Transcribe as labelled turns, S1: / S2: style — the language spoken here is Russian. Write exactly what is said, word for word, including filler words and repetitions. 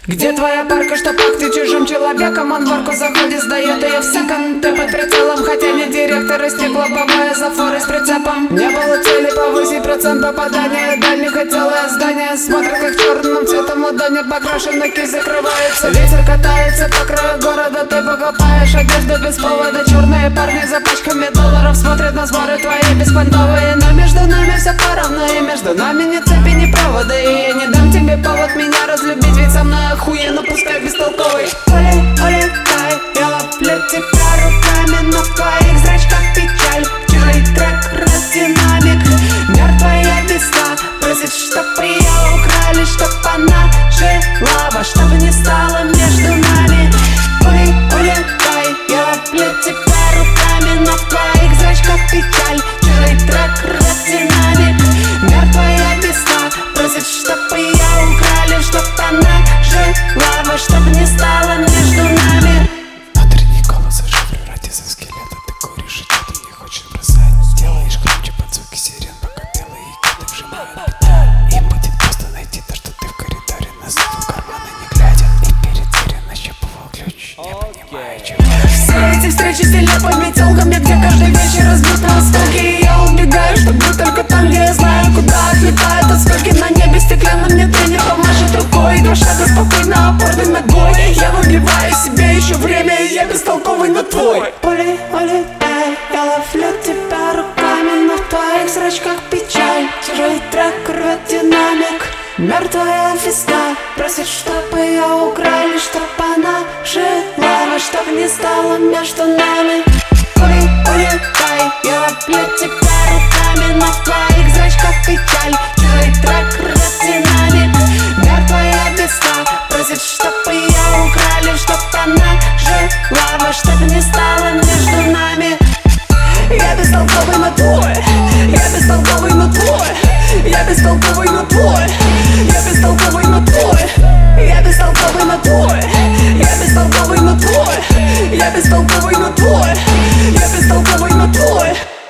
S1: Где твоя парка, что пахнет чужим человеком? Он в арку заходит, сдает ее в секонд. Ты под прицелом, хотя не директор. И стеклобовая зафоры с прицепом. Не было цели повысить процент попадания. Дальних и целое здание смотрит, как черным цветом ладони покрашены, кисть закрывается. Ветер катается по краю города. Ты покупаешь одежду без повода. Черные парни за пачками долларов смотрят на сборы твои беспонтовые. Но между нами все поровну, и между нами ни цепи, ни провода. И я не дам тебе повод меня разлюбить, ведь со мной охуенно, пускай бестолковый. Оли, улетай, я ловлю тебя руками, но в твоих зрачках печаль. Чужой трек, раздинамик, мертвая весна просит, чтоб ее украли, чтоб она жила во что бы ни стало между нами. Оли, улетай, я ловлю тебя руками, но в твоих зрачках печаль. Чужой трек, раздинамик, мертвая весна просит, чтоб ее украли, чтоб она жила во что бы ни стало между нами.
S2: Внутренний голос превратится в скелета. Ты куришь и что-то не хочешь бросать. Делаешь громче под звуки сирен, пока белые киты вжимают педаль. Им будет просто найти то, что ты в коридоре носил в карманы не глядя. И перед дверью нащупывал ключ, не понимая чего.
S1: Все эти встречи с нелепыми телками, где каждый вечер разбит на осколки. И я убегаю, чтоб быть только там, где я знаю, куда отлетает от скольки. На небе стеклянном мне тренер помашет рукой. Два шага спокойно, опорной ногой. Я выбиваю себе еще время, и я бестолковый, но твой. Поле, улетай, я ловлю тебя руками, но в твоих зрачках печаль. Чужой трек рвет динамик, мертвая весна просит, чтоб ее украли, чтоб она жила во что бы ни стало между нами. Поле, улетай, я ловлю тебя руками, но в твоих зрачках печаль. Чужой трек рвет динамик, мертвая весна просит, чтоб ее украли, чтоб она жила во что бы ни стало между нами. Я бестолковый, но твой. Я бестолковый, но твой. Я бестолковый, но твой. Я бестолковый, но твой.